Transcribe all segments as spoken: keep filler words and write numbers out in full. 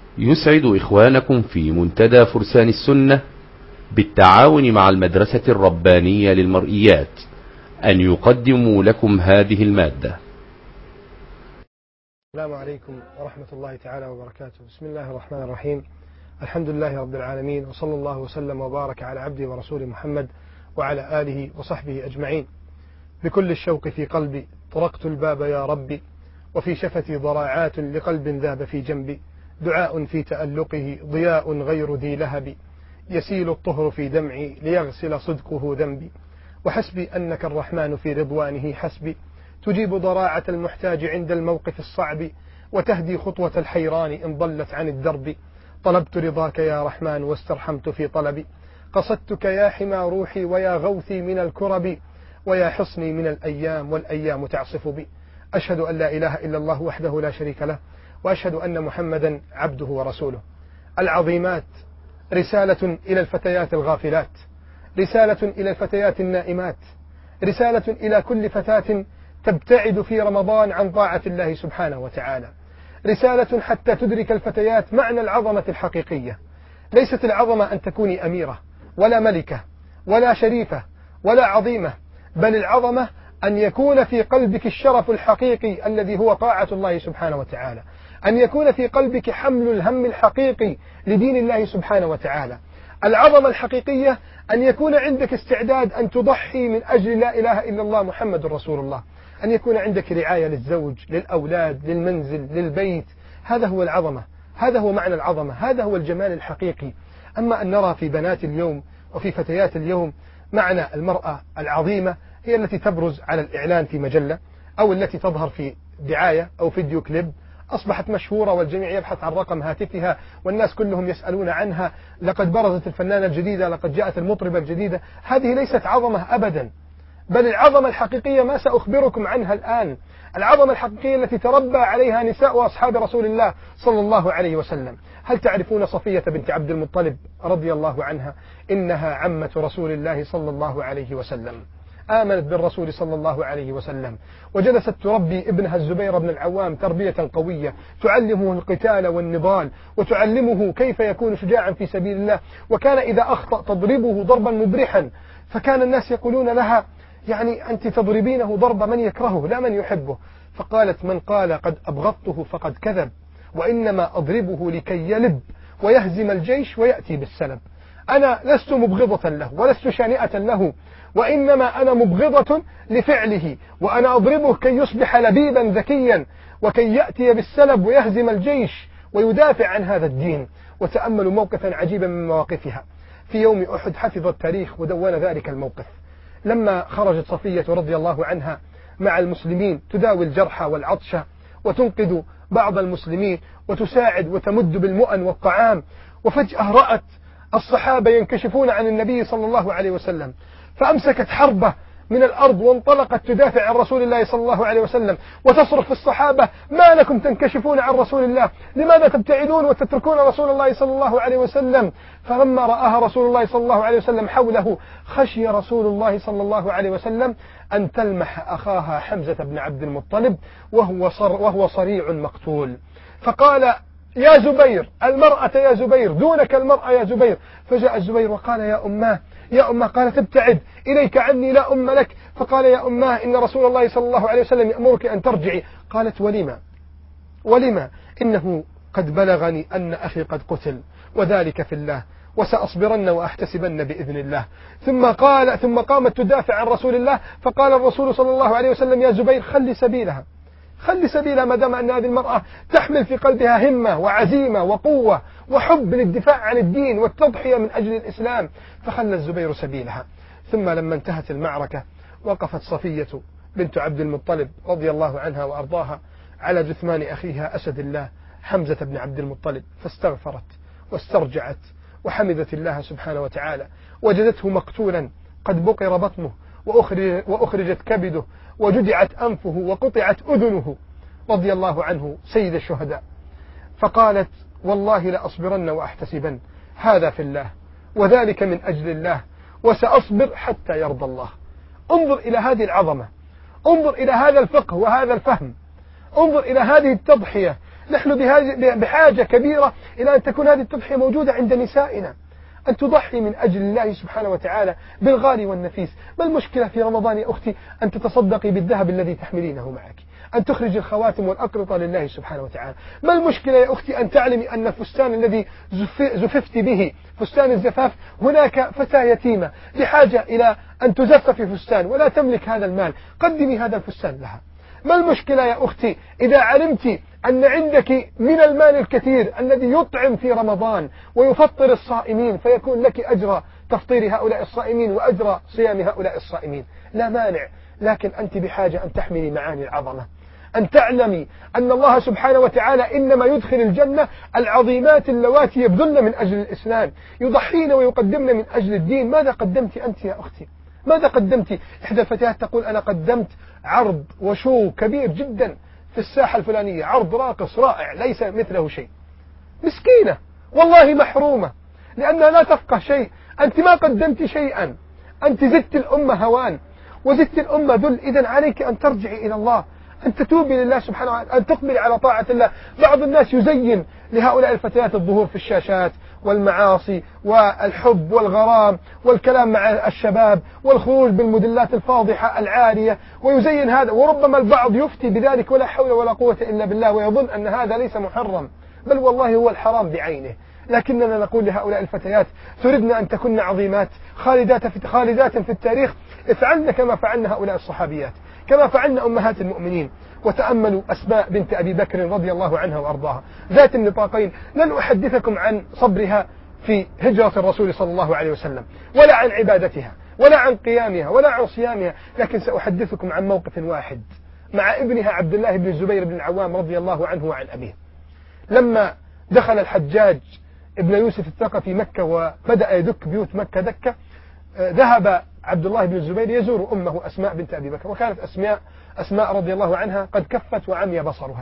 يسعد إخوانكم في منتدى فرسان السنة بالتعاون مع المدرسة الربانية للمرئيات أن يقدموا لكم هذه المادة. السلام عليكم ورحمة الله تعالى وبركاته. بسم الله الرحمن الرحيم. الحمد لله رب العالمين، وصلى الله وسلم وبارك على عبده ورسوله محمد وعلى آله وصحبه أجمعين. بكل الشوق في قلبي طرقت الباب يا ربي، وفي شفتي ضراعات لقلب ذاب في جنبي، دعاء في تألقه ضياء غير ذي لهب، يسيل الطهر في دمعي ليغسل صدقه ذنبي، وحسبي أنك الرحمن في رضوانه حسبي، تجيب ضراعة المحتاج عند الموقف الصعب، وتهدي خطوة الحيران إن ضلت عن الدرب. طلبت رضاك يا رحمن واسترحمت في طلبي، قصدتك يا حمى روحي ويا غوثي من الكرب، ويا حصني من الأيام والأيام تعصف بي. أشهد أن لا إله إلا الله وحده لا شريك له، وأشهد أن محمدا عبده ورسوله. العظيمات رسالة إلى الفتيات الغافلات، رسالة إلى الفتيات النائمات، رسالة إلى كل فتاة تبتعد في رمضان عن طاعة الله سبحانه وتعالى، رسالة حتى تدرك الفتيات معنى العظمة الحقيقية. ليست العظمة أن تكوني أميرة ولا ملكة ولا شريفة ولا عظيمة، بل العظمة أن يكون في قلبك الشرف الحقيقي الذي هو طاعة الله سبحانه وتعالى، أن يكون في قلبك حمل الهم الحقيقي لدين الله سبحانه وتعالى. العظمة الحقيقية أن يكون عندك استعداد أن تضحي من أجل لا إله إلا الله محمد رسول الله، أن يكون عندك رعاية للزوج، للأولاد، للمنزل، للبيت. هذا هو العظمة، هذا هو معنى العظمة، هذا هو الجمال الحقيقي. أما أن نرى في بنات اليوم وفي فتيات اليوم معنى المرأة العظيمة هي التي تبرز على الإعلان في مجلة، أو التي تظهر في دعاية أو فيديو كليب، أصبحت مشهورة والجميع يبحث عن رقم هاتفها والناس كلهم يسألون عنها، لقد برزت الفنانة الجديدة، لقد جاءت المطربة الجديدة. هذه ليست عظمة أبدا، بل العظمة الحقيقية ما سأخبركم عنها الآن، العظمة الحقيقية التي تربى عليها نساء وأصحاب رسول الله صلى الله عليه وسلم. هل تعرفون صفية بنت عبد المطلب رضي الله عنها؟ إنها عمة رسول الله صلى الله عليه وسلم، آمنت بالرسول صلى الله عليه وسلم، وجلست تربي ابنها الزبير بن العوام تربية قوية، تعلمه القتال والنضال، وتعلمه كيف يكون شجاعا في سبيل الله، وكان إذا أخطأ تضربه ضربا مبرحا، فكان الناس يقولون لها يعني أنت تضربينه ضرب من يكرهه لا من يحبه. فقالت من قال قد أبغضته فقد كذب، وإنما أضربه لكي يلب ويهزم الجيش ويأتي بالسلب. أنا لست مبغضة له ولست شانئة له، وإنما أنا مبغضة لفعله، وأنا أضربه كي يصبح لبيبا ذكيا وكي يأتي بالسلب ويهزم الجيش ويدافع عن هذا الدين. وتأملوا موقفا عجيبا من مواقفها في يوم أحد، حفظ التاريخ ودون ذلك الموقف، لما خرجت صفية رضي الله عنها مع المسلمين تداوي الجرحى والعطشى وتنقذ بعض المسلمين وتساعد وتمد بالمؤن والطعام، وفجأة رأت الصحابة ينكشفون عن النبي صلى الله عليه وسلم، فأمسكت حربة من الأرض وانطلقت تدافع عن رسول الله صلى الله عليه وسلم، وتصرخ في الصحابة: ما لكم تنكشفون عن رسول الله؟ لماذا تبتعدون وتتركون رسول الله صلى الله عليه وسلم؟ فلما رآها رسول الله صلى الله عليه وسلم حوله، خشي رسول الله صلى الله عليه وسلم أن تلمح أخاها حمزة بن عبد المطلب وهو, صر وهو صريع مقتول، فقال: يا زبير، المرأة يا زبير، دونك المرأة يا زبير. فجاء الزبير وقال: يا أماه يا أماه. قالت: ابتعد إليك عني، لا أم لك. فقال: يا أماه إن رسول الله صلى الله عليه وسلم يأمرك أن ترجعي. قالت: ولما ولما إنه قد بلغني أن أخي قد قتل، وذلك في الله، وسأصبرن وأحتسبن بإذن الله. ثم قال ثم قامت تدافع عن رسول الله، فقال الرسول صلى الله عليه وسلم: يا زبير، خلي سبيلها خلي سبيلها ما دام أن هذه المرأة تحمل في قلبها همة وعزيمة وقوة وحب للدفاع عن الدين والتضحية من أجل الإسلام. فخلى الزبير سبيلها. ثم لما انتهت المعركة وقفت صفية بنت عبد المطلب رضي الله عنها وأرضاها على جثمان أخيها أسد الله حمزة بن عبد المطلب، فاستغفرت واسترجعت وحمدت الله سبحانه وتعالى، وجدته مقتولا قد بقر بطنه وأخرجت كبده وجدعت أنفه وقطعت أذنه رضي الله عنه سيد الشهداء. فقالت: والله لأصبرن وأحتسبن، هذا في الله وذلك من أجل الله، وسأصبر حتى يرضى الله. انظر إلى هذه العظمة، انظر إلى هذا الفقه وهذا الفهم، انظر إلى هذه التضحية نحن بحاجة كبيرة إلى أن تكون هذه التضحية موجودة عند نسائنا، أن تضحي من أجل الله سبحانه وتعالى بالغالي والنفيس. ما المشكلة في رمضان يا أختي أن تتصدقي بالذهب الذي تحملينه معك، أن تخرج الخواتم والأقرطة لله سبحانه وتعالى. ما المشكلة يا أختي أن تعلمي أن الفستان الذي زففت به، فستان الزفاف، هناك فتاة يتيمة بحاجة إلى أن تزف في فستان ولا تملك هذا المال، قدمي هذا الفستان لها. ما المشكلة يا أختي إذا علمت أن عندك من المال الكثير الذي يطعم في رمضان ويفطر الصائمين، فيكون لك أجر تفطير هؤلاء الصائمين وأجر صيام هؤلاء الصائمين، لا مانع. لكن أنت بحاجة أن تحملي معاني العظمة، أن تعلمي أن الله سبحانه وتعالى إنما يدخل الجنة العظيمات اللواتي يبذلن من أجل الإسلام، يضحين ويقدمن من أجل الدين. ماذا قدمت أنت يا أختي؟ ماذا قدمت؟ إحدى الفتيات تقول أنا قدمت عرض وشو كبير جدا في الساحة الفلانية، عرض راقص رائع ليس مثله شيء. مسكينة والله محرومة لأنها لا تفقه شيء. أنت ما قدمت شيئا، أنت زدت الأمة هوان وزدت الأمة ذل. إذن عليك أن ترجعي إلى الله، أن تتوبي لله سبحانه وتعالى، أن تقبلي على طاعة الله. بعض الناس يزين لهؤلاء الفتيات الظهور في الشاشات والمعاصي والحب والغرام والكلام مع الشباب والخروج بالموديلات الفاضحة العارية، ويزين هذا، وربما البعض يفتي بذلك ولا حول ولا قوة إلا بالله ويظن أن هذا ليس محرم، بل والله هو الحرام بعينه. لكننا نقول لهؤلاء الفتيات تردن أن تكن عظيمات خالدات في خالدات في التاريخ، افعلن كما فعلن هؤلاء الصحابيات، كما فعلن أمهات المؤمنين. وتأملوا أسماء بنت أبي بكر رضي الله عنها وأرضاها ذات النطاقين. لن أحدثكم عن صبرها في هجرة الرسول صلى الله عليه وسلم، ولا عن عبادتها، ولا عن قيامها، ولا عن صيامها، لكن سأحدثكم عن موقف واحد مع ابنها عبد الله بن الزبير بن العوام رضي الله عنه وعن أبيه. لما دخل الحجاج ابن يوسف الثقفي مكة وبدأ يدك بيوت مكة دكة، ذهب عبد الله بن الزبير يزور أمه أسماء بنت أبي بكر، وكانت أسماء أسماء رضي الله عنها قد كفت وعمي بصرها.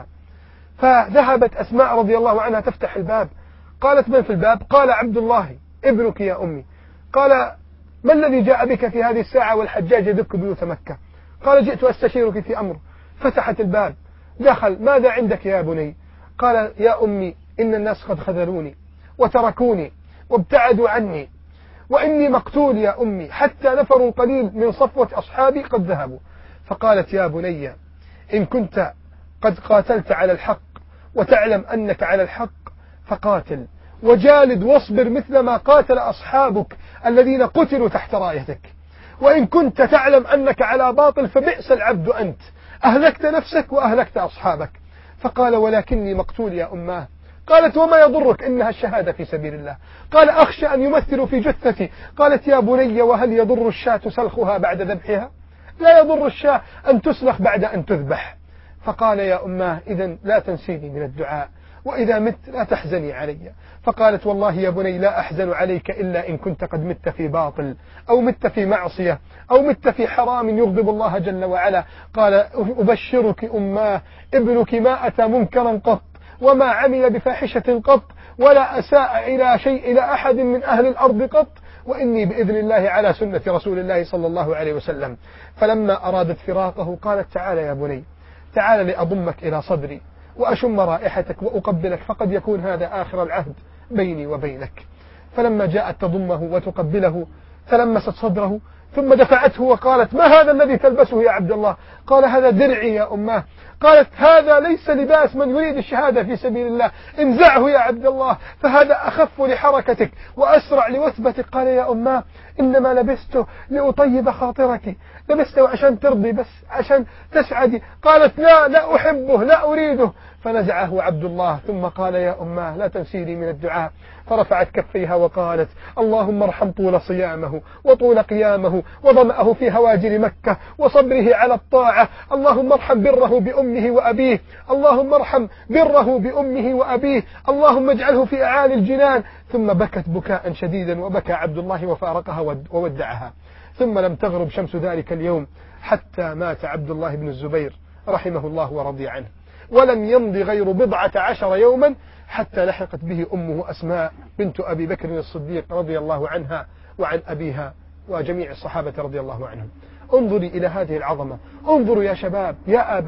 فذهبت أسماء رضي الله عنها تفتح الباب، قالت من في الباب؟ قال عبد الله ابنك يا أمي. قال ما الذي جاء بك في هذه الساعة والحجاج يدك بيوت مكة؟ قال جئت أستشيرك في أمر. فتحت الباب، دخل، ماذا عندك يا بني؟ قال يا أمي إن الناس قد خذلوني وتركوني وابتعدوا عني، وإني مقتول يا أمي، حتى نفر قليل من صفوة أصحابي قد ذهبوا. فقالت يا بني إن كنت قد قاتلت على الحق وتعلم أنك على الحق فقاتل وجالد واصبر مثل ما قاتل أصحابك الذين قتلوا تحت رايتك، وإن كنت تعلم أنك على باطل فبئس العبد أنت، أهلكت نفسك وأهلكت أصحابك. فقال ولكني مقتول يا أماه. قالت وما يضرك إنها الشهادة في سبيل الله. قال أخشى أن يمثلوا في جثتي. قالت يا بني وهل يضر الشاة سلخها بعد ذبحها؟ لا يضر الشاة أن تسلخ بعد أن تذبح. فقال يا أماه إذن لا تنسيني من الدعاء، وإذا مت لا تحزني علي. فقالت والله يا بني لا أحزن عليك إلا إن كنت قد مت في باطل أو مت في معصية أو مت في حرام يغضب الله جل وعلا. قال أبشرك أماه ابنك ما أتى منكرا قط وما عمل بفاحشة قط ولا أساء إلى شيء إلى أحد من أهل الأرض قط، وإني بإذن الله على سنة رسول الله صلى الله عليه وسلم. فلما أرادت فراقه قالت تعال يا بني، تعال لأضمك إلى صدري وأشم رائحتك وأقبلك، فقد يكون هذا آخر العهد بيني وبينك. فلما جاءت تضمه وتقبله تلمست صدره ثم دفعته وقالت ما هذا الذي تلبسه يا عبد الله؟ قال هذا درعي يا أماه. قالت هذا ليس لباس من يريد الشهادة في سبيل الله، انزعه يا عبد الله فهذا أخف لحركتك وأسرع لوثبتك. قال يا أماه إنما لبسته لأطيب خاطرك، لبسته عشان ترضي بس عشان تسعدي. قالت لا لا أحبه لا أريده. فنزعه عبد الله ثم قال يا أماه لا تنسيني من الدعاء. فرفعت كفيها وقالت اللهم ارحم طول صيامه وطول قيامه وظمأه في هواجر مكة وصبره على الطاعة، اللهم ارحم بره بأمه وأبيه، اللهم ارحم بره بأمه وأبيه، اللهم اجعله في أعالي الجنان. ثم بكت بكاء شديدا وبكى عبد الله وفارقها وودعها. ثم لم تغرب شمس ذلك اليوم حتى مات عبد الله بن الزبير رحمه الله ورضي عنه، ولم يمض غير بضعة عشر يوما حتى لحقت به أمه أسماء بنت أبي بكر الصديق رضي الله عنها وعن أبيها وجميع الصحابة رضي الله عنهم. انظري إلى هذه العظمة، انظروا يا شباب يا آباء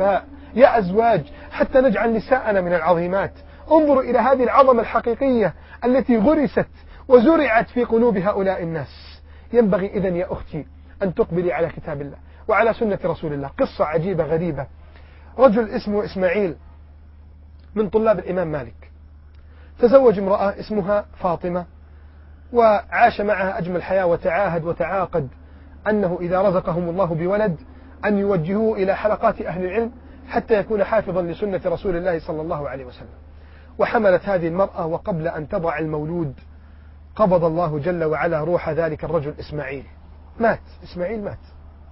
يا أزواج، حتى نجعل نساءنا من العظيمات. انظروا إلى هذه العظمة الحقيقية التي غرست وزرعت في قلوب هؤلاء الناس. ينبغي إذن يا أختي أن تقبلي على كتاب الله وعلى سنة رسول الله. قصة عجيبة غريبة. رجل اسمه إسماعيل من طلاب الإمام مالك، تزوج امرأة اسمها فاطمة، وعاش معها أجمل حياة، وتعاهد وتعاقد أنه إذا رزقهم الله بولد أن يوجهوه إلى حلقات أهل العلم حتى يكون حافظا لسنة رسول الله صلى الله عليه وسلم. وحملت هذه المرأة، وقبل أن تضع المولود قبض الله جل وعلا روح ذلك الرجل إسماعيل. مات إسماعيل مات،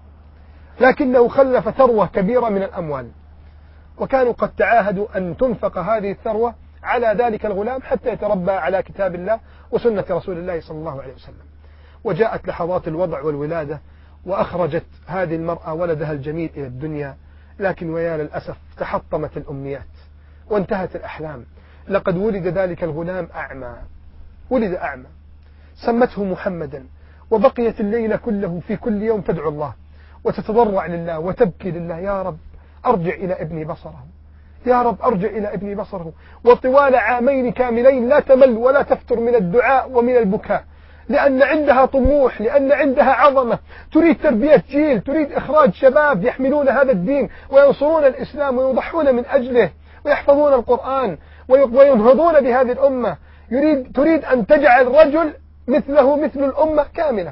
لكنه خلف ثروة كبيرة من الأموال، وكانوا قد تعاهدوا أن تنفق هذه الثروة على ذلك الغلام حتى يتربى على كتاب الله وسنة رسول الله صلى الله عليه وسلم. وجاءت لحظات الوضع والولادة، وأخرجت هذه المرأة ولدها الجميل إلى الدنيا، لكن ويا للأسف تحطمت الأمنيات وانتهت الأحلام. لقد ولد ذلك الغلام أعمى، ولد أعمى، سمته محمدا، وبقيت الليل كله في كل يوم تدعو الله وتتضرع لله وتبكي لله: يا رب أرجع إلى ابني بصره، يا رب أرجع إلى ابني بصره. وطوال عامين كاملين لا تمل ولا تفتر من الدعاء ومن البكاء، لأن عندها طموح، لأن عندها عظمة، تريد تربية جيل، تريد إخراج شباب يحملون هذا الدين وينصرون الإسلام ويضحون من أجله ويحفظون القرآن وينهضون بهذه الأمة. يريد تريد أن تجعل رجل مثله مثل الأمة كاملة.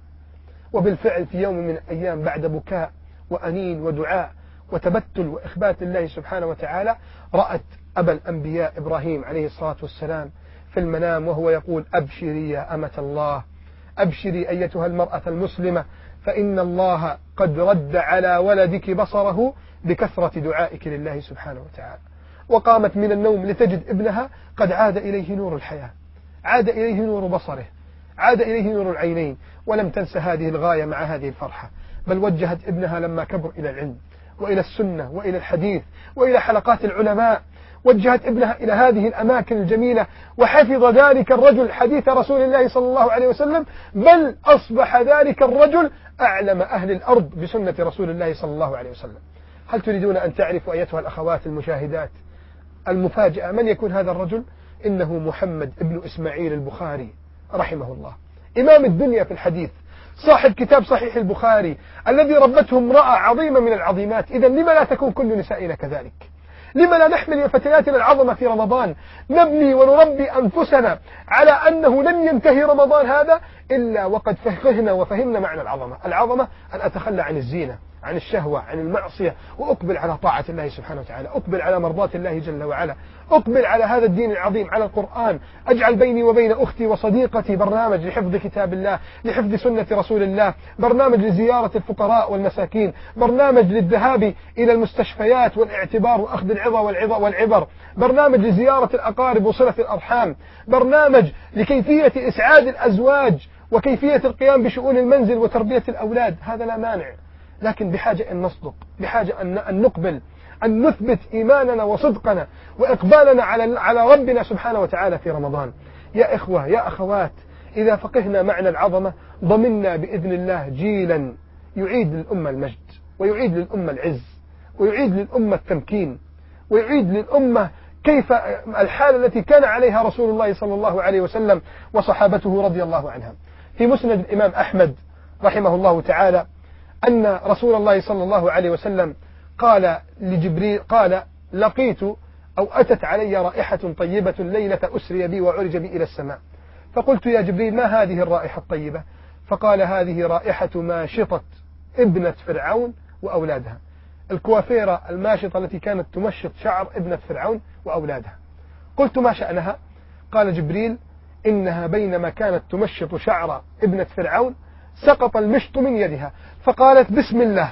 وبالفعل في يوم من الأيام، بعد بكاء وأنين ودعاء وتبتل وإخبات الله سبحانه وتعالى، رأت أبا الأنبياء إبراهيم عليه الصلاة والسلام في المنام وهو يقول: أبشري يا أمة الله، أبشري أيتها المرأة المسلمة، فإن الله قد رد على ولدك بصره بكثرة دعائك لله سبحانه وتعالى. وقامت من النوم لتجد ابنها قد عاد إليه نور الحياة، عاد إليه نور بصره، عاد إليه نور العينين. ولم تنس هذه الغاية مع هذه الفرحة، بل وجهت ابنها لما كبر إلى العلم وإلى السنة وإلى الحديث وإلى حلقات العلماء. وجهت ابنها إلى هذه الأماكن الجميلة، وحفظ ذلك الرجل حديث رسول الله صلى الله عليه وسلم، بل أصبح ذلك الرجل أعلم أهل الأرض بسنة رسول الله صلى الله عليه وسلم. هل تريدون أن تعرفوا أيتها الأخوات المشاهدات المفاجأة من يكون هذا الرجل؟ إنه محمد ابن إسماعيل البخاري رحمه الله، إمام الدنيا في الحديث، صاحب كتاب صحيح البخاري الذي ربته امرأة عظيمة من العظيمات. إذن لما لا تكون كل نسائنا كذلك؟ لما لا نحمل من فتياتنا العظمة في رمضان؟ نبني ونربي أنفسنا على أنه لن ينتهي رمضان هذا إلا وقد فقهنا وفهمنا معنى العظمة. العظمة أن أتخلى عن الزينة، عن الشهوة، عن المعصية، وأقبل على طاعة الله سبحانه وتعالى، أقبل على مرضاة الله جل وعلا، أقبل على هذا الدين العظيم، على القرآن. أجعل بيني وبين أختي وصديقتي برنامج لحفظ كتاب الله، لحفظ سنة رسول الله، برنامج لزيارة الفقراء والمساكين، برنامج للذهاب إلى المستشفيات والاعتبار وأخذ العظة والعظة والعبر، برنامج لزيارة الأقارب وصلة الأرحام، برنامج لكيفية إسعاد الأزواج وكيفية القيام بشؤون المنزل وتربية الأولاد. هذا لا مانع، لكن بحاجة أن نصدق، بحاجة أن نقبل، أن نثبت إيماننا وصدقنا وإقبالنا على على ربنا سبحانه وتعالى في رمضان. يا إخوة يا أخوات، إذا فقهنا معنى العظمة ضمننا بإذن الله جيلا يعيد للأمة المجد، ويعيد للأمة العز، ويعيد للأمة التمكين، ويعيد للأمة كيف الحالة التي كان عليها رسول الله صلى الله عليه وسلم وصحابته رضي الله عنهم. في مسند الإمام أحمد رحمه الله تعالى أن رسول الله صلى الله عليه وسلم قال لجبريل، قال: لقيت أو أتت علي رائحة طيبة ليلة أسري بي وعرج بي إلى السماء، فقلت: يا جبريل ما هذه الرائحة الطيبة؟ فقال: هذه رائحة ماشطة ابنة فرعون وأولادها، الكوافيرة الماشطة التي كانت تمشط شعر ابنة فرعون وأولادها. قلت: ما شأنها؟ قال جبريل: إنها بينما كانت تمشط شعر ابنة فرعون سقط المشط من يدها، فقالت: بسم الله.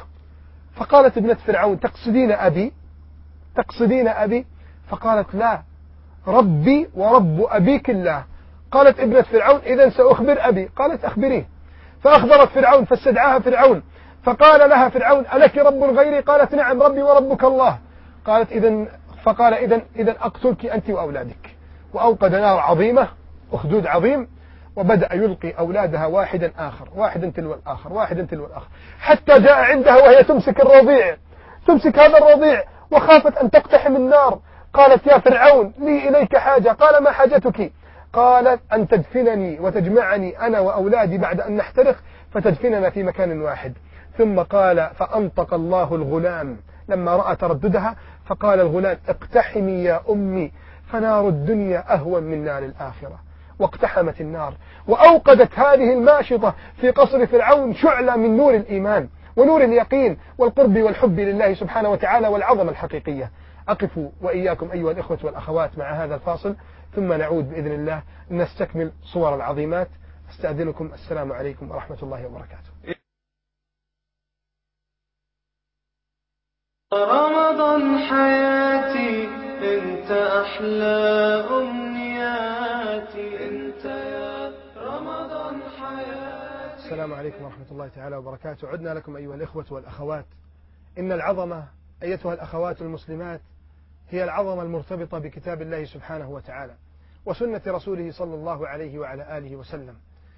فقالت ابنة فرعون: تقصدين أبي؟ تقصدين أبي؟ فقالت: لا، ربي ورب أبيك الله. قالت ابنة فرعون: إذن سأخبر أبي. قالت: أخبريه. فأخبرت فرعون، فاستدعاها فرعون، فقال لها فرعون: ألك رب غيري؟ قالت: نعم، ربي وربك الله. قالت: إذن فقال: إذن إذن أقتلك أنت وأولادك. وأوقد نار عظيمة، أخدود عظيم، وبدأ يلقي أولادها واحدا آخر، واحدا تلو الآخر، واحدا تلو الآخر، حتى جاء عندها وهي تمسك الرضيع، تمسك هذا الرضيع وخافت أن تقتحم النار. قالت يا فرعون لي إليك حاجة. قال ما حاجتك؟ قالت أن تدفنني وتجمعني أنا وأولادي بعد أن نحترق فتدفننا في مكان واحد. ثم قال فأنطق الله الغلام لما رأى ترددها، فقال الغلام اقتحمي يا أمي فنار الدنيا أهون من نار الآخرة. واقتحمت النار وأوقدت هذه الماشطة في قصر فرعون شعلة من نور الإيمان ونور اليقين والقرب والحب لله سبحانه وتعالى والعظمة الحقيقية. أقف وإياكم أيها الإخوة والأخوات مع هذا الفاصل ثم نعود بإذن الله نستكمل صور العظيمات. أستأذنكم. السلام عليكم ورحمة الله وبركاته. رمضان حياتي انت أحلى أمنياتي انت يا رمضان حياتي. السلام عليكم ورحمة الله تعالى وبركاته. عدنا لكم أيها الإخوة والأخوات. إن العظمة أيتها الأخوات المسلمات هي العظمة المرتبطة بكتاب الله سبحانه وتعالى وسنة رسوله صلى الله عليه وعلى آله وسلم.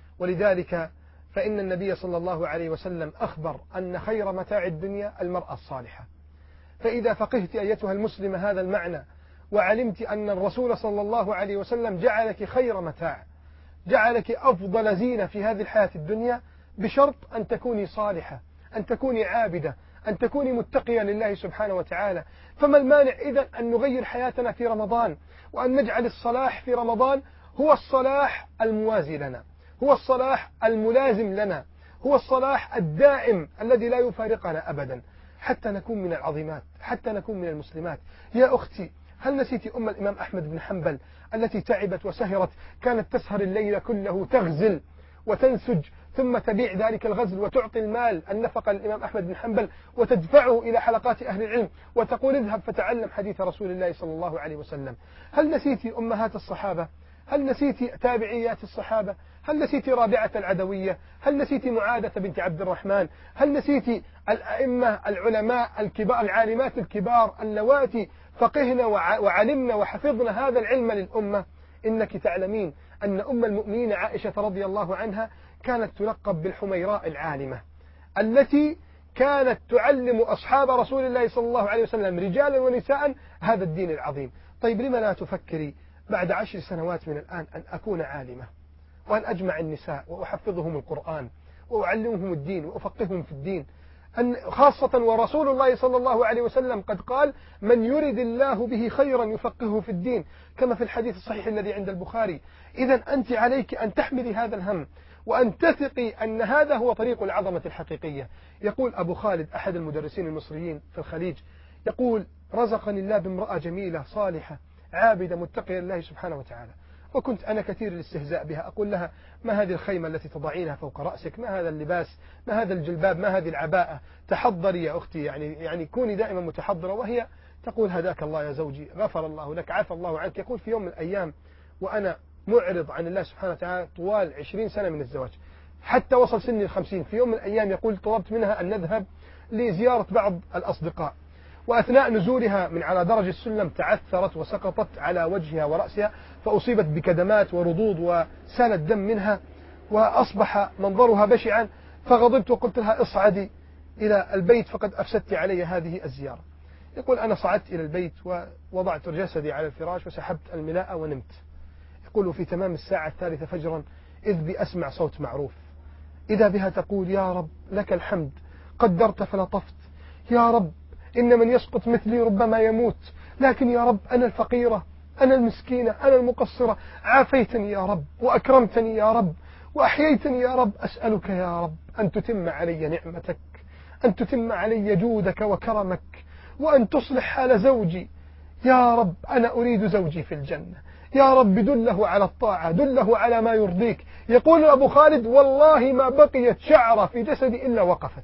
ولذلك فإن النبي صلى الله عليه وسلم أخبر أن خير متاع الدنيا المرأة الصالحة. فإذا فقهت أيتها المسلمة هذا المعنى وعلمت أن الرسول صلى الله عليه وسلم جعلك خير متاع، جعلك أفضل زينة في هذه الحياة الدنيا، بشرط أن تكوني صالحة، أن تكوني عابدة، أن تكوني متقية لله سبحانه وتعالى. فما المانع إذن أن نغير حياتنا في رمضان وأن نجعل الصلاح في رمضان هو الصلاح الموازي لنا، هو الصلاح الملازم لنا، هو الصلاح الدائم الذي لا يفارقنا أبدا، حتى نكون من العظيمات، حتى نكون من المسلمات. يا أختي هل نسيت أم الإمام أحمد بن حنبل التي تعبت وسهرت، كانت تسهر الليل كله تغزل وتنسج ثم تبيع ذلك الغزل وتعطي المال النفقة للإمام أحمد بن حنبل وتدفعه إلى حلقات أهل العلم وتقول اذهب فتعلم حديث رسول الله صلى الله عليه وسلم؟ هل نسيت أمهات الصحابة؟ هل نسيت تابعيات الصحابة؟ هل نسيت رابعة العدوية؟ هل نسيت معاذة بنت عبد الرحمن؟ هل نسيت الأئمة العلماء الكبار العالمات الكبار اللواتي فقهن وعلمن وحفظن هذا العلم للأمة؟ إنك تعلمين أن أم المؤمنين عائشة رضي الله عنها كانت تلقب بالحميراء العالمة التي كانت تعلم أصحاب رسول الله صلى الله عليه وسلم رجالا ونساء هذا الدين العظيم. طيب لما لا تفكري بعد عشر سنوات من الآن أن أكون عالمة وأن أجمع النساء وأحفظهم القرآن وأعلمهم الدين وأفقههم في الدين، أن خاصة ورسول الله صلى الله عليه وسلم قد قال من يرد الله به خيرا يفقهه في الدين كما في الحديث الصحيح الذي عند البخاري. إذا أنت عليك أن تحملي هذا الهم وأن تثقي أن هذا هو طريق العظمة الحقيقية. يقول أبو خالد أحد المدرسين المصريين في الخليج، يقول رزقني الله بامرأة جميلة صالحة عابدة متقية لله سبحانه وتعالى، وكنت أنا كثير الاستهزاء بها، أقول لها ما هذه الخيمة التي تضعينها فوق رأسك، ما هذا اللباس، ما هذا الجلباب، ما هذه العباءة، تحضري يا أختي، يعني يعني كوني دائما متحضرة. وهي تقول هداك الله يا زوجي، غفر الله لك، عفى الله عنك. يقول في يوم من الأيام وأنا معرض عن الله سبحانه وتعالى طوال عشرين سنة من الزواج حتى وصل سني الخمسين، في يوم من الأيام يقول طلبت منها أن نذهب لزيارة بعض الأصدقاء، وأثناء نزولها من على درج السلم تعثرت وسقطت على وجهها ورأسها فأصيبت بكدمات ورضوض وسال الدم منها وأصبح منظرها بشعا، فغضبت وقلت لها اصعدي إلى البيت فقد أفسدت علي هذه الزيارة. يقول أنا صعدت إلى البيت ووضعت جسدي على الفراش وسحبت الملاءة ونمت. يقول في تمام الساعة الثالثة فجرا إذ بي أسمع صوت معروف، إذا بها تقول يا رب لك الحمد قدرت فلطفت، يا رب إن من يسقط مثلي ربما يموت، لكن يا رب أنا الفقيرة، أنا المسكينة، أنا المقصرة، عافيتني يا رب وأكرمتني يا رب وأحييتني يا رب، أسألك يا رب أن تتم علي نعمتك، أن تتم علي جودك وكرمك، وأن تصلح حال زوجي يا رب. أنا أريد زوجي في الجنة يا رب، دله على الطاعة، دله على ما يرضيك. يقول أبو خالد والله ما بقيت شعرة في جسدي إلا وقفت،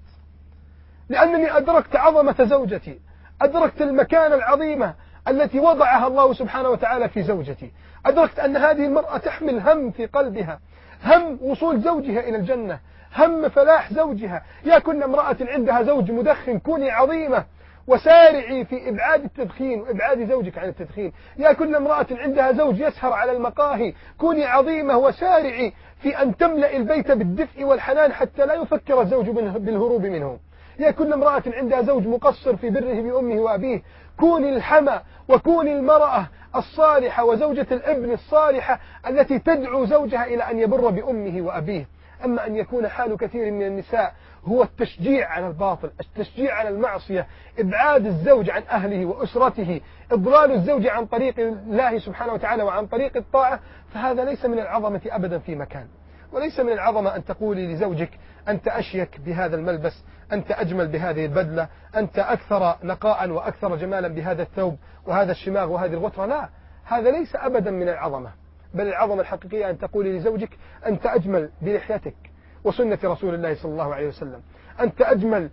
لأنني أدركت عظمة زوجتي، أدركت المكانة العظيمة التي وضعها الله سبحانه وتعالى في زوجتي، أدركت أن هذه المرأة تحمل هم في قلبها، هم وصول زوجها إلى الجنة، هم فلاح زوجها. يا كل امرأة عندها زوج مدخن كوني عظيمة وسارعي في إبعاد التدخين وإبعاد زوجك عن التدخين. يا كل امرأة عندها زوج يسهر على المقاهي كوني عظيمة وسارعي في أن تملأ البيت بالدفء والحنان حتى لا يفكر الزوج بالهروب منه. يا كل امرأة عندها زوج مقصر في بره بأمه وأبيه كوني الحمى وكوني المرأة الصالحة وزوجة الابن الصالحة التي تدعو زوجها إلى أن يبر بأمه وأبيه. أما أن يكون حال كثير من النساء هو التشجيع على الباطل، التشجيع على المعصية، إبعاد الزوج عن أهله وأسرته، إضلال الزوج عن طريق الله سبحانه وتعالى وعن طريق الطاعة، فهذا ليس من العظمة أبدا في مكان. وليس من العظمة أن تقولي لزوجك أنت أشيك بهذا الملبس، أنت أجمل بهذه البدلة، أنت أكثر نقاء وأكثر جمالا بهذا الثوب وهذا الشماغ وهذه الغترة. لا، هذا ليس أبدا من العظمة، بل العظمة الحقيقية أن تقولي لزوجك أنت أجمل بلحيتك وسنة رسول الله صلى الله عليه وسلم، أنت أجمل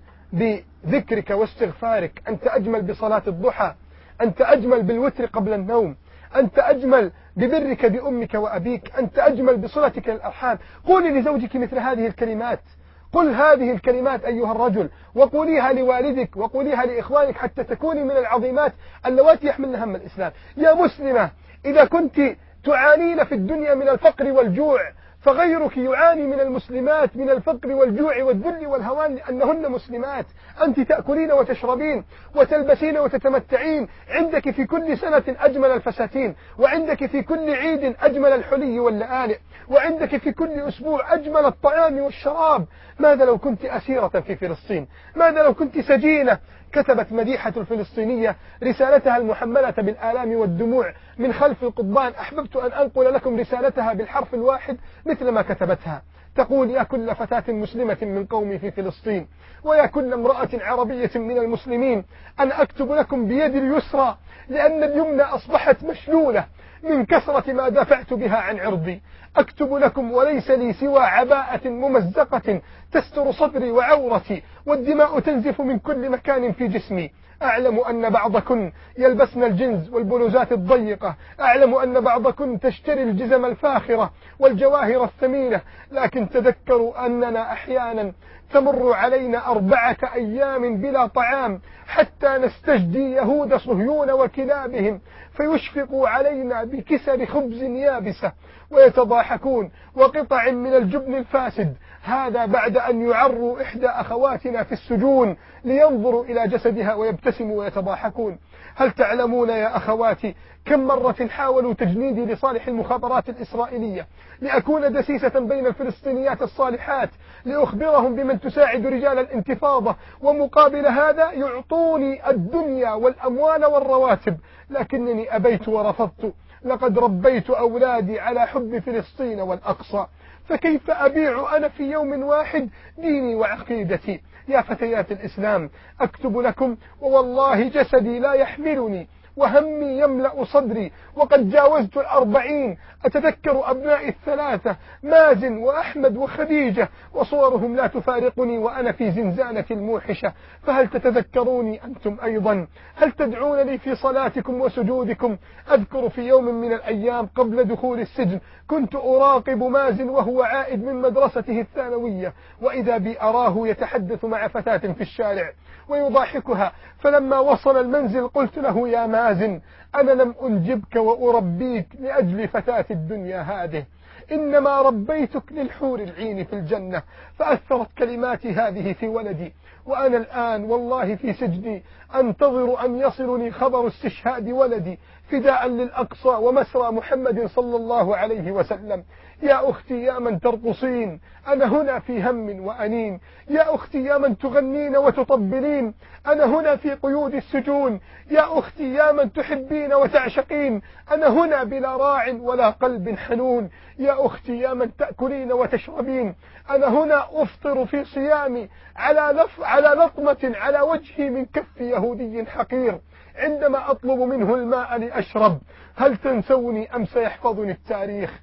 بذكرك واستغفارك، أنت أجمل بصلاة الضحى، أنت أجمل بالوتر قبل النوم، أنت أجمل ببرك بأمك وأبيك، أنت أجمل بصلتك للأرحام. قولي لزوجك مثل هذه الكلمات، قل هذه الكلمات أيها الرجل، وقوليها لوالدك وقوليها لإخوانك حتى تكوني من العظيمات اللواتي يحملن هم الإسلام. يا مسلمة، إذا كنت تعانين في الدنيا من الفقر والجوع فغيرك يعاني من المسلمات من الفقر والجوع والذل والهوان لأنهن مسلمات. أنت تأكلين وتشربين وتلبسين وتتمتعين، عندك في كل سنة أجمل الفساتين، وعندك في كل عيد أجمل الحلي واللآلئ، وعندك في كل أسبوع أجمل الطعام والشراب. ماذا لو كنت أسيرة في فلسطين؟ ماذا لو كنت سجينة؟ كتبت مديحة الفلسطينية رسالتها المحملة بالآلام والدموع من خلف القضبان. أحببت أن أنقل لكم رسالتها بالحرف الواحد مثل ما كتبتها. تقول: يا كل فتاة مسلمة من قومي في فلسطين، ويا كل امرأة عربية من المسلمين، أنا أكتب لكم بيد اليسرى لأن اليمنى أصبحت مشلولة من كثرة ما دافعت بها عن عرضي. أكتب لكم وليس لي سوى عباءة ممزقة تستر صدري وعورتي، والدماء تنزف من كل مكان في جسمي. أعلم أن بعضكن يلبسن الجنز والبلوزات الضيقة، أعلم أن بعضكن تشتري الجزم الفاخرة والجواهر الثمينة، لكن تذكروا أننا أحيانا تمر علينا أربعة أيام بلا طعام حتى نستجدي يهود صهيون وكلابهم فيشفقوا علينا بكسر خبز يابسة ويتضاحكون وقطع من الجبن الفاسد. هذا بعد أن يعروا إحدى أخواتنا في السجون لينظروا إلى جسدها ويبتسموا ويتضاحكون. هل تعلمون يا أخواتي كم مرة حاولوا تجنيدي لصالح المخابرات الإسرائيلية لأكون دسيسة بين الفلسطينيات الصالحات لأخبرهم بمن تساعد رجال الانتفاضة، ومقابل هذا يعطوني الدنيا والأموال والرواتب، لكنني أبيت ورفضت. لقد ربيت أولادي على حب فلسطين والأقصى، فكيف أبيع أنا في يوم واحد ديني وعقيدتي؟ يا فتيات الإسلام، أكتب لكم ووالله جسدي لا يحملني وهمي يملأ صدري، وقد جاوزت الأربعين. أتذكر أبنائي الثلاثة مازن وأحمد وخديجة وصورهم لا تفارقني وأنا في زنزانة الموحشة. فهل تتذكروني أنتم أيضا؟ هل تدعون لي في صلاتكم وسجودكم؟ أذكر في يوم من الأيام قبل دخول السجن كنت أراقب مازن وهو عائد من مدرسته الثانوية، وإذا بي أراه يتحدث مع فتاة في الشارع ويضاحكها، فلما وصل المنزل قلت له: يا مازن، أنا لم أنجبك وأربيك لأجل فتاة الدنيا هذه، إنما ربيتك للحور العين في الجنة. فأثرت كلماتي هذه في ولدي، وأنا الآن والله في سجني أنتظر أن يصلني خبر استشهاد ولدي فداء للأقصى ومسرى محمد صلى الله عليه وسلم. يا أختي يا من ترقصين، أنا هنا في هم وأنين. يا أختي يا من تغنين وتطبلين، أنا هنا في قيود السجون. يا أختي يا من تحبين وتعشقين، أنا هنا بلا راع ولا قلب حنون. يا أختي يا من تأكلين وتشربين، أنا هنا أفطر في صيامي على لف على لطمة على وجهي من كف يهودي حقير عندما أطلب منه الماء لأشرب. هل تنسوني أم سيحفظني التاريخ؟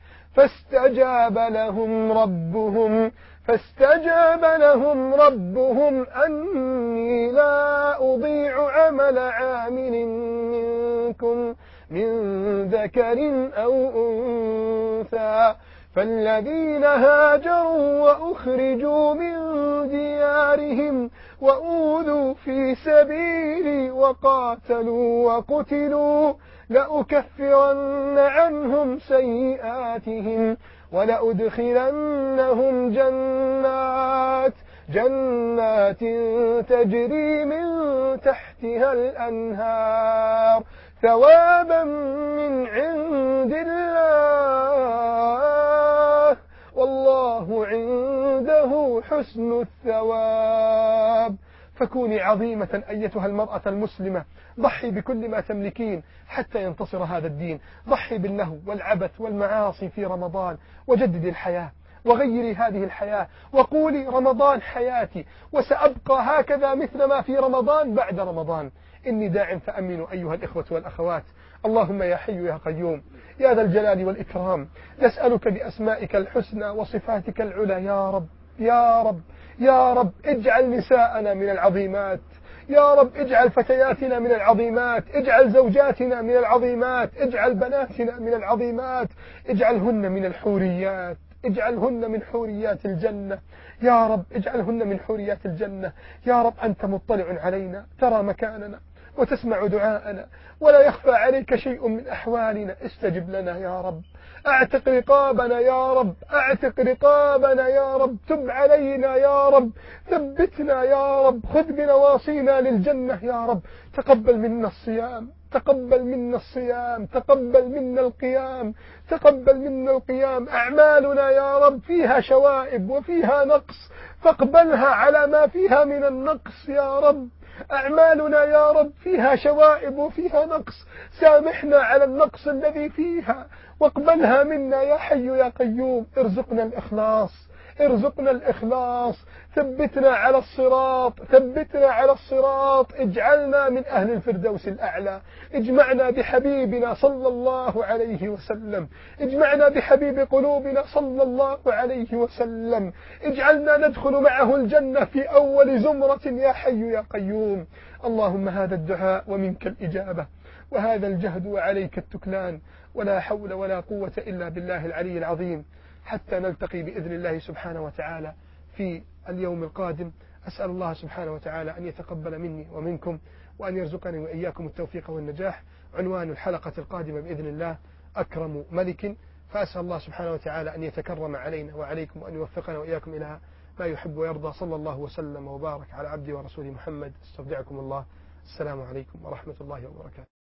فاستجاب لهم ربهم فاستجاب لهم ربهم أني لا أضيع عمل عامل منكم من ذكر أو أنثى، فالذين هاجروا وأخرجوا من ديارهم وأوذوا في سبيلي وقاتلوا وقتلوا لأكفرن عنهم سيئاتهم ولأدخلنهم جنات جنات تجري من تحت تحتها الأنهار ثوابا من عند الله والله عنده حسن الثواب. فكوني عظيمة أيتها المرأة المسلمة، ضحي بكل ما تملكين حتى ينتصر هذا الدين. ضحي باللهو والعبث والمعاصي في رمضان، وجددي الحياة وغيري هذه الحياة، وقولي رمضان حياتي، وسأبقى هكذا مثل ما في رمضان بعد رمضان. إني داع فأمنوا أيها الإخوة والأخوات. اللهم يا حي يا قيوم يا ذا الجلال والإكرام، نسألك بأسمائك الحسنى وصفاتك العلى يا رب يا رب يا رب، اجعل نساءنا من العظيمات، يا رب اجعل فتياتنا من العظيمات، اجعل زوجاتنا من العظيمات، اجعل بناتنا من العظيمات، اجعلهن من الحوريات، اجعلهن من حوريات الجنة يا رب، اجعلهن من حوريات الجنة يا رب. أنت مطلع علينا، ترى مكاننا وتسمع دعاءنا، ولا يخفى عليك شيء من أحوالنا. استجب لنا يا رب، اعتق رقابنا يا رب، اعتق رقابنا يا رب، تب علينا يا رب، ثبتنا يا رب، خذ بنواصينا للجنة يا رب. تقبل منا الصيام، تقبل منا الصيام، تقبل منا القيام، تقبل منا القيام. أعمالنا يا رب فيها شوائب وفيها نقص، فاقبلها على ما فيها من النقص يا رب. أعمالنا يا رب فيها شوائب وفيها نقص، سامحنا على النقص الذي فيها واقبلها منا يا حي يا قيوم. ارزقنا الإخلاص، ارزقنا الإخلاص، ثبتنا على الصراط، ثبتنا على الصراط، اجعلنا من أهل الفردوس الأعلى. اجمعنا بحبيبنا صلى الله عليه وسلم، اجمعنا بحبيب قلوبنا صلى الله عليه وسلم، اجعلنا ندخل معه الجنة في أول زمرة يا حي يا قيوم. اللهم هذا الدعاء ومنك الإجابة، وهذا الجهد وعليك التكلان، ولا حول ولا قوة إلا بالله العلي العظيم. حتى نلتقي بإذن الله سبحانه وتعالى في اليوم القادم. أسأل الله سبحانه وتعالى أن يتقبل مني ومنكم، وأن يرزقني وإياكم التوفيق والنجاح. عنوان الحلقة القادمة بإذن الله أكرم ملك، فأسأل الله سبحانه وتعالى أن يتكرم علينا وعليكم، وأن يوفقنا وإياكم إلى ما يحب ويرضى. صلى الله وسلم وبارك على عبده ورسوله محمد. استودعكم الله. السلام عليكم ورحمة الله وبركاته.